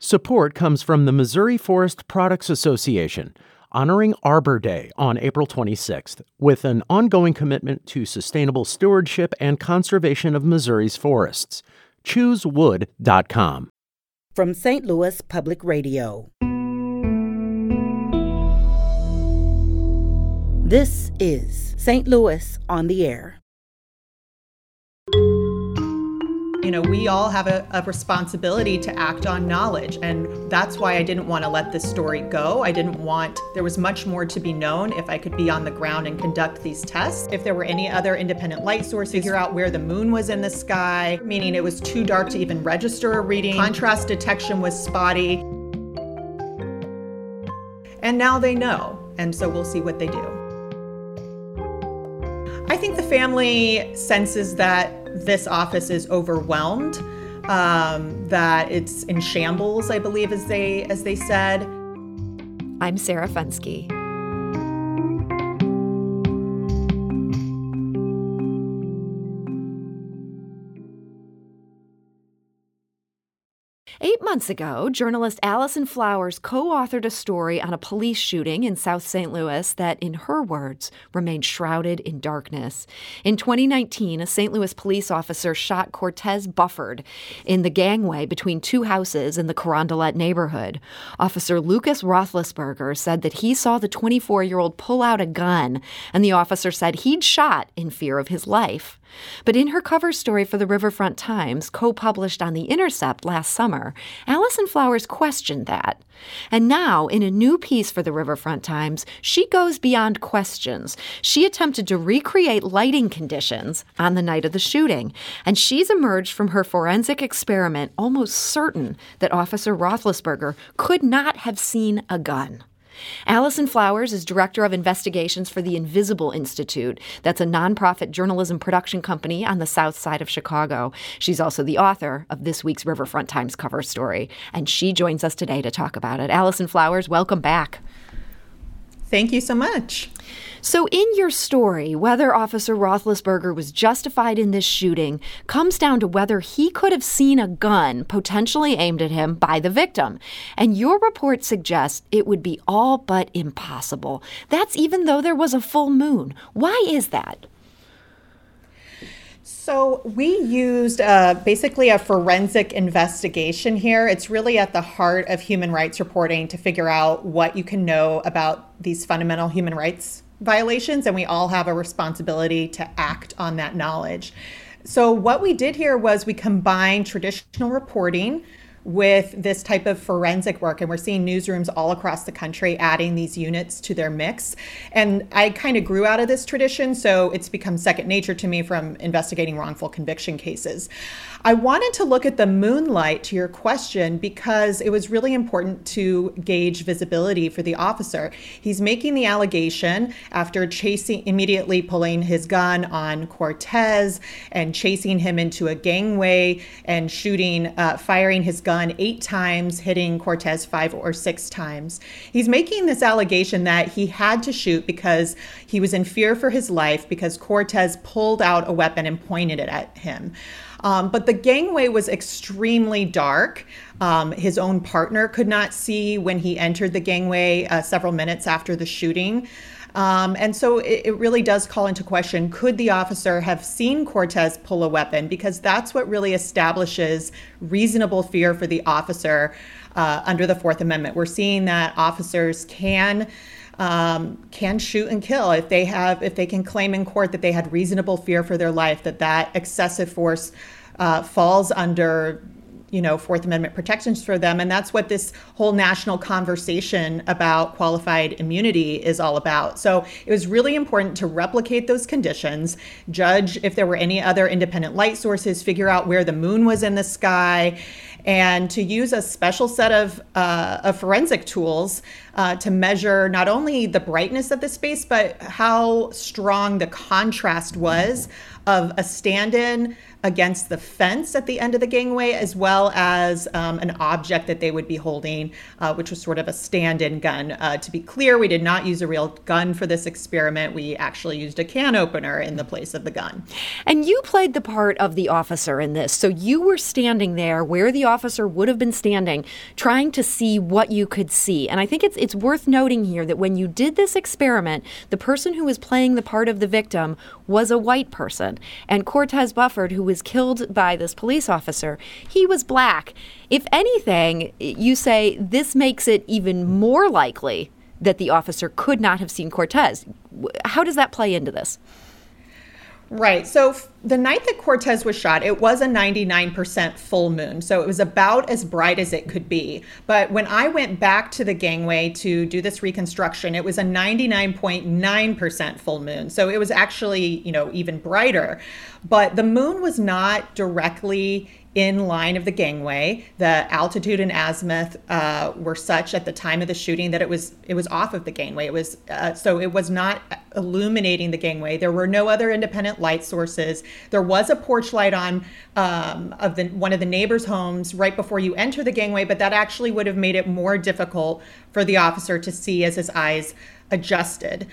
Support comes from the Missouri Forest Products Association, honoring Arbor Day on April 26th, with an ongoing commitment to sustainable stewardship and conservation of Missouri's forests. ChooseWood.com. From St. Louis Public Radio. This is St. Louis on the Air. You know, we all have a responsibility to act on knowledge, and that's why I didn't want to let this story go. There was much more to be known if I could be on the ground and conduct these tests. If there were any other independent light sources, figure out where the moon was in the sky, meaning it was too dark to even register a reading. Contrast detection was spotty. And now they know, and so we'll see what they do. I think the family senses that this office is overwhelmed, that it's in shambles, I believe, as they said. I'm Sarah Fenske. 8 months ago, journalist Allison Flowers co-authored a story on a police shooting in South St. Louis that, in her words, remained shrouded in darkness. In 2019, a St. Louis police officer shot Cortez Bufford in the gangway between two houses in the Carondelet neighborhood. Officer Lucas Roethlisberger said that he saw the 24-year-old pull out a gun, and the officer said he'd shot in fear of his life. But in her cover story for the Riverfront Times, co-published on The Intercept last summer, Allison Flowers questioned that. And now, in a new piece for the Riverfront Times, she goes beyond questions. She attempted to recreate lighting conditions on the night of the shooting, and she's emerged from her forensic experiment almost certain that Officer Roethlisberger could not have seen a gun. Allison Flowers is Director of Investigations for the Invisible Institute. That's a nonprofit journalism production company on the south side of Chicago. She's also the author of this week's Riverfront Times cover story, and she joins us today to talk about it. Allison Flowers, welcome back. Thank you so much. So in your story, whether Officer Roethlisberger was justified in this shooting comes down to whether he could have seen a gun potentially aimed at him by the victim. And your report suggests it would be all but impossible. That's even though there was a full moon. Why is that? So we used basically a forensic investigation here. It's really at the heart of human rights reporting to figure out what you can know about these fundamental human rights violations, and we all have a responsibility to act on that knowledge. So what we did here was we combined traditional reporting with this type of forensic work, and we're seeing newsrooms all across the country adding these units to their mix. And I kind of grew out of this tradition, so it's become second nature to me from investigating wrongful conviction cases. I wanted to look at the moonlight, to your question, because it was really important to gauge visibility for the officer. He's making the allegation after immediately pulling his gun on Cortez and chasing him into a gangway and firing his gun 8 times, hitting Cortez 5 or 6 times. He's making this allegation that he had to shoot because he was in fear for his life because Cortez pulled out a weapon and pointed it at him. But the gangway was extremely dark. His own partner could not see when he entered the gangway several minutes after the shooting. And so it really does call into question, could the officer have seen Cortez pull a weapon? Because that's what really establishes reasonable fear for the officer under the Fourth Amendment. We're seeing that officers can shoot and kill if they can claim in court that they had reasonable fear for their life, that excessive force falls under Fourth Amendment protections for them. And that's what this whole national conversation about qualified immunity is all about. So it was really important to replicate those conditions, judge if there were any other independent light sources, figure out where the moon was in the sky, and to use a special set of forensic tools to measure not only the brightness of the space, but how strong the contrast was of a stand-in against the fence at the end of the gangway, as well as an object that they would be holding, which was sort of a stand-in gun. To be clear, we did not use a real gun for this experiment. We actually used a can opener in the place of the gun. And you played the part of the officer in this. So you were standing there where the officer would have been standing, trying to see what you could see. And I think it's worth noting here that when you did this experiment, the person who was playing the part of the victim was a white person. And Cortez Bufford, who was killed by this police officer, he was black. If anything, you say this makes it even more likely that the officer could not have seen Cortez. How does that play into this? Right. So the night that Cortez was shot, it was a 99% full moon. So it was about as bright as it could be. But when I went back to the gangway to do this reconstruction, it was a 99.9% full moon. So it was actually, even brighter. But the moon was not directly in line of the gangway. The altitude and azimuth were such at the time of the shooting that it was off of the gangway. It was so it was not illuminating the gangway. There were no other independent light sources. There was a porch light on of one of the neighbors' homes right before you enter the gangway, but that actually would have made it more difficult for the officer to see as his eyes adjusted.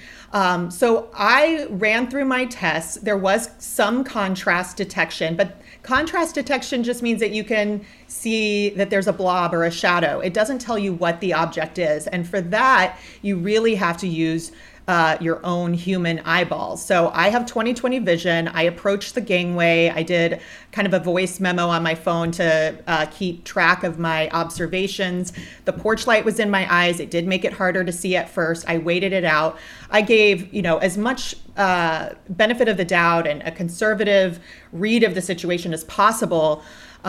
So I ran through my tests. There was some contrast detection, but contrast detection just means that you can see that there's a blob or a shadow. It doesn't tell you what the object is. And for that, you really have to use your own human eyeballs. So I have 20/20 vision. I approached the gangway. I did kind of a voice memo on my phone to keep track of my observations. The porch light was in my eyes. It did make it harder to see at first. I waited it out. I gave, as much benefit of the doubt and a conservative read of the situation as possible.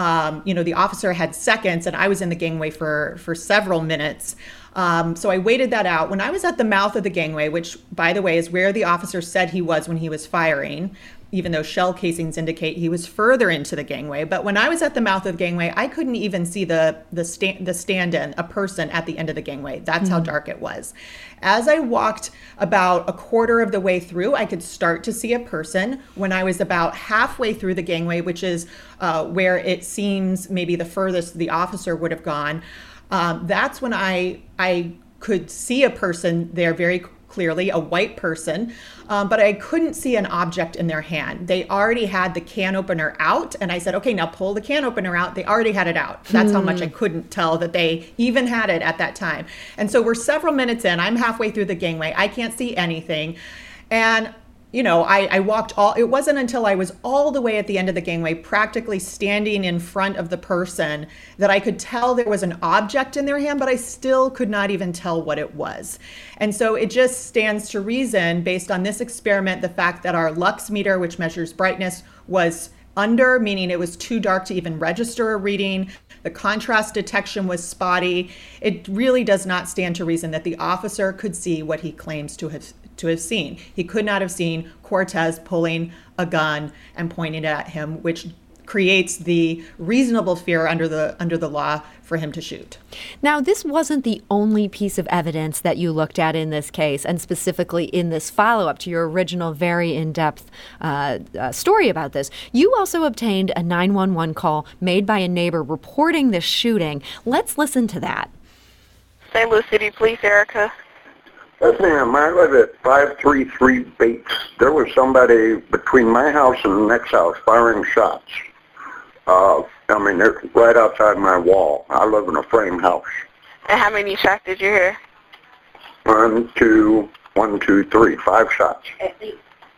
The officer had seconds and I was in the gangway for several minutes. So I waited that out. When I was at the mouth of the gangway, which, by the way, is where the officer said he was when he was firing, even though shell casings indicate he was further into the gangway. But when I was at the mouth of the gangway, I couldn't even see the stand-in, a person at the end of the gangway. That's how dark it was. As I walked about a quarter of the way through, I could start to see a person. When I was about halfway through the gangway, which is where it seems maybe the furthest the officer would have gone, that's when I could see a person there very clearly, a white person, but I couldn't see an object in their hand. They already had the can opener out, and I said, okay, now pull the can opener out. They already had it out. That's how much I couldn't tell that they even had it at that time. And so we're several minutes in. I'm halfway through the gangway. I can't see anything. And I walked it wasn't until I was all the way at the end of the gangway, practically standing in front of the person, that I could tell there was an object in their hand, but I still could not even tell what it was. And so it just stands to reason, based on this experiment, the fact that our lux meter, which measures brightness, was under, meaning it was too dark to even register a reading. The contrast detection was spotty. It really does not stand to reason that the officer could see what he claims to have seen. He could not have seen Cortez pulling a gun and pointing it at him, which creates the reasonable fear under the law for him to shoot. Now, this wasn't the only piece of evidence that you looked at in this case, and specifically in this follow-up to your original very in-depth story about this. You also obtained a 911 call made by a neighbor reporting this shooting. Let's listen to that. St. Louis City Police, Erica. Yes, ma'am. I live at 533 Bates. There was somebody between my house and the next house firing shots. They're right outside my wall. I live in a frame house. And how many shots did you hear? 1, 2, 3, 5 shots. Okay.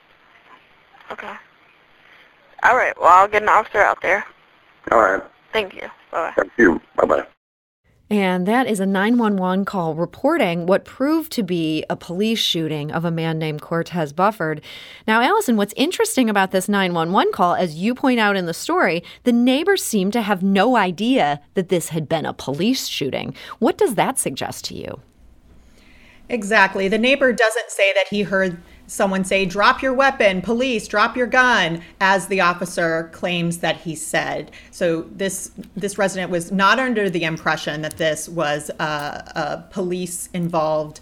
All right. Well, I'll get an officer out there. All right. Thank you. Bye-bye. Thank you. Bye-bye. And that is a 911 call reporting what proved to be a police shooting of a man named Cortez Bufford. Now, Allison, what's interesting about this 911 call, as you point out in the story, the neighbors seem to have no idea that this had been a police shooting. What does that suggest to you? Exactly. The neighbor doesn't say that he heard someone say, drop your weapon, police, drop your gun, as the officer claims that he said. So this resident was not under the impression that this was a police-involved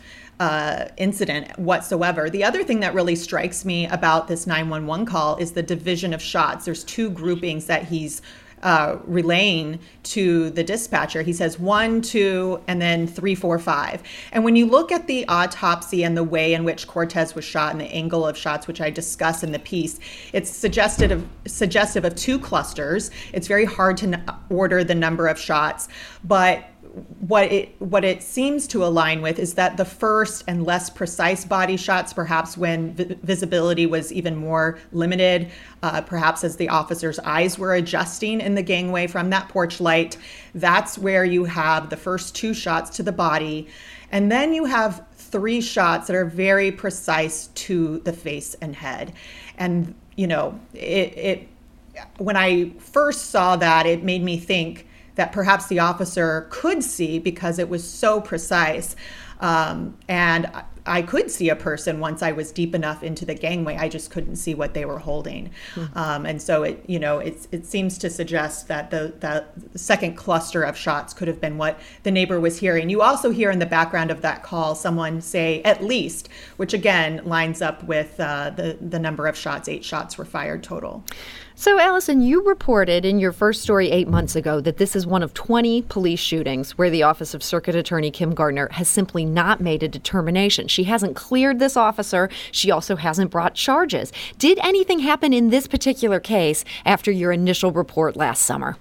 incident whatsoever. The other thing that really strikes me about this 911 call is the division of shots. There's two groupings that he's relaying to the dispatcher. He says 1, 2, and then 3, 4, 5. And when you look at the autopsy and the way in which Cortez was shot and the angle of shots, which I discuss in the piece, it's suggestive of two clusters. It's very hard to order the number of shots, but what it seems to align with is that the first and less precise body shots, perhaps when visibility was even more limited, perhaps as the officer's eyes were adjusting in the gangway from that porch light, that's where you have the first 2 shots to the body. And then you have 3 shots that are very precise to the face and head. And, you know, when I first saw that, it made me think that perhaps the officer could see because it was so precise. And I could see a person once I was deep enough into the gangway. I just couldn't see what they were holding. And so it seems to suggest that the second cluster of shots could have been what the neighbor was hearing. You also hear in the background of that call someone say "at least," which again lines up with the number of shots. 8 shots were fired total. So, Allison, you reported in your first story 8 months ago that this is one of 20 police shootings where the Office of Circuit Attorney Kim Gardner has simply not made a determination. She hasn't cleared this officer. She also hasn't brought charges. Did anything happen in this particular case after your initial report last summer?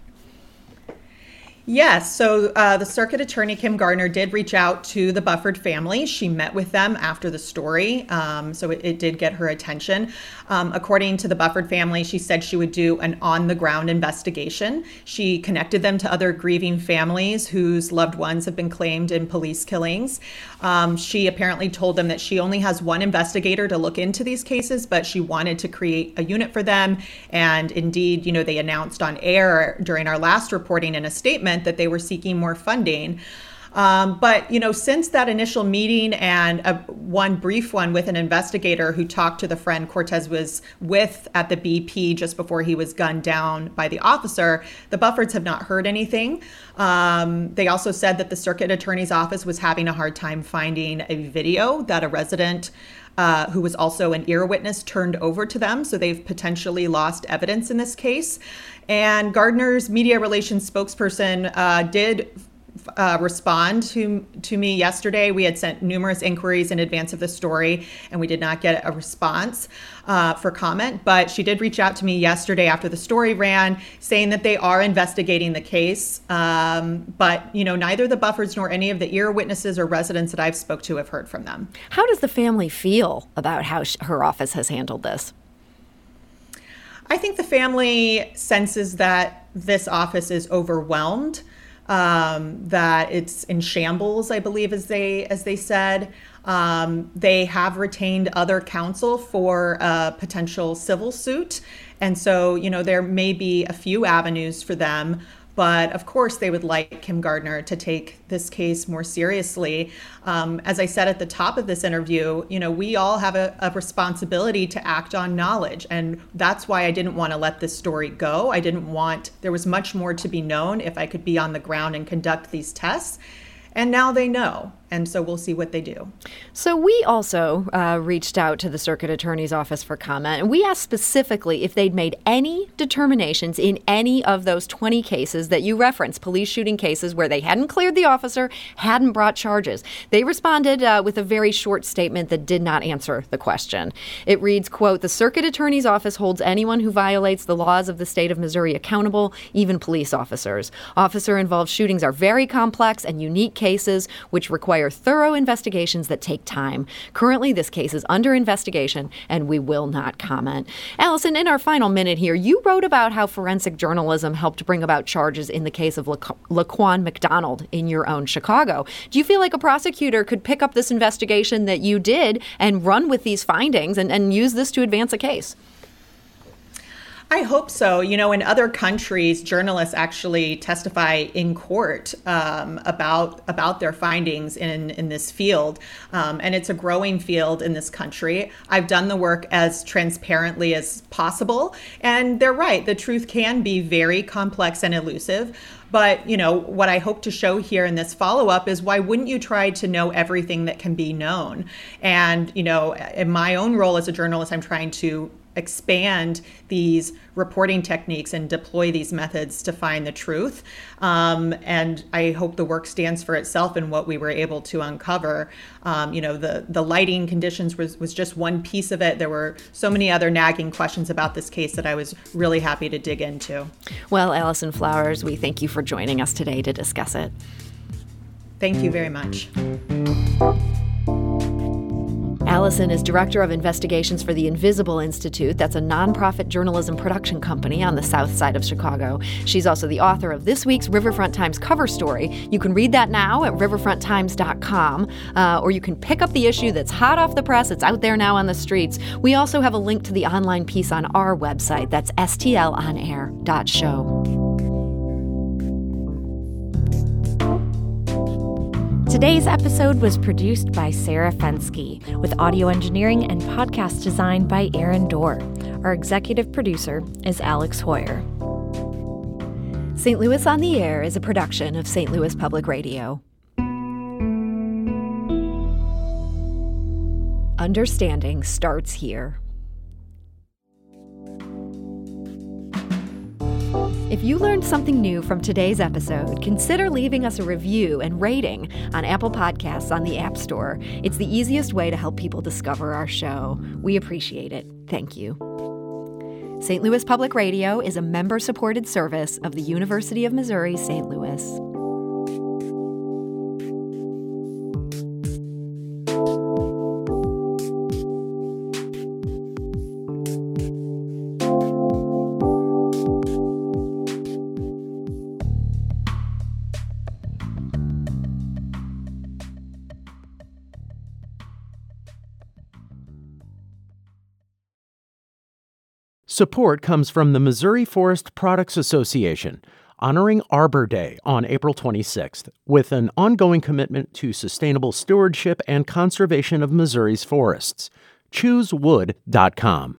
Yes. So the circuit attorney, Kim Gardner, did reach out to the Bufford family. She met with them after the story. So it did get her attention. According to the Bufford family, she said she would do an on-the-ground investigation. She connected them to other grieving families whose loved ones have been claimed in police killings. She apparently told them that she only has one investigator to look into these cases, but she wanted to create a unit for them. And indeed, they announced on air during our last reporting in a statement that they were seeking more funding. But since that initial meeting and one brief one with an investigator who talked to the friend Cortez was with at the BP just before he was gunned down by the officer, the Buffords have not heard anything. They also said that the circuit attorney's office was having a hard time finding a video that a resident who was also an ear witness turned over to them. So they've potentially lost evidence in this case. And Gardner's media relations spokesperson did respond to me yesterday. We had sent numerous inquiries in advance of the story, and we did not get a response for comment. But she did reach out to me yesterday after the story ran, saying that they are investigating the case. But neither the Buffords nor any of the ear witnesses or residents that I've spoke to have heard from them. How does the family feel about how her office has handled this? I think the family senses that this office is overwhelmed. That it's in shambles, I believe, as they said. They have retained other counsel for a potential civil suit. And so, there may be a few avenues for them. But of course, they would like Kim Gardner to take this case more seriously. As I said at the top of this interview, we all have a responsibility to act on knowledge. And that's why I didn't want to let this story go. There was much more to be known if I could be on the ground and conduct these tests. And now they know. And so we'll see what they do. So we also reached out to the circuit attorney's office for comment. And we asked specifically if they'd made any determinations in any of those 20 cases that you referenced, police shooting cases where they hadn't cleared the officer, hadn't brought charges. They responded with a very short statement that did not answer the question. It reads, quote, "The circuit attorney's office holds anyone who violates the laws of the state of Missouri accountable, even police officers. Officer-involved shootings are very complex and unique cases which require thorough investigations that take time. Currently, this case is under investigation, and we will not comment." Allison, in our final minute here, you wrote about how forensic journalism helped bring about charges in the case of Laquan McDonald in your own Chicago. Do you feel like a prosecutor could pick up this investigation that you did and run with these findings and use this to advance a case? I hope so. In other countries, journalists actually testify in court about their findings in this field. And it's a growing field in this country. I've done the work as transparently as possible. And they're right. The truth can be very complex and elusive. But, what I hope to show here in this follow-up is why wouldn't you try to know everything that can be known? And, in my own role as a journalist, I'm trying to expand these reporting techniques and deploy these methods to find the truth. And I hope the work stands for itself in what we were able to uncover. The lighting conditions was just one piece of it. There were so many other nagging questions about this case that I was really happy to dig into. Well, Allison Flowers, we thank you for joining us today to discuss it. Thank you very much. Allison is Director of Investigations for the Invisible Institute. That's a nonprofit journalism production company on the south side of Chicago. She's also the author of this week's Riverfront Times cover story. You can read that now at riverfronttimes.com, or you can pick up the issue that's hot off the press. It's out there now on the streets. We also have a link to the online piece on our website. That's stlonair.show. Today's episode was produced by Sarah Fensky, with audio engineering and podcast design by Aaron Dorr. Our executive producer is Alex Hoyer. St. Louis on the Air is a production of St. Louis Public Radio. Understanding starts here. If you learned something new from today's episode, consider leaving us a review and rating on Apple Podcasts on the App Store. It's the easiest way to help people discover our show. We appreciate it. Thank you. St. Louis Public Radio is a member-supported service of the University of Missouri, St. Louis. Support comes from the Missouri Forest Products Association, honoring Arbor Day on April 26th, with an ongoing commitment to sustainable stewardship and conservation of Missouri's forests. ChooseWood.com.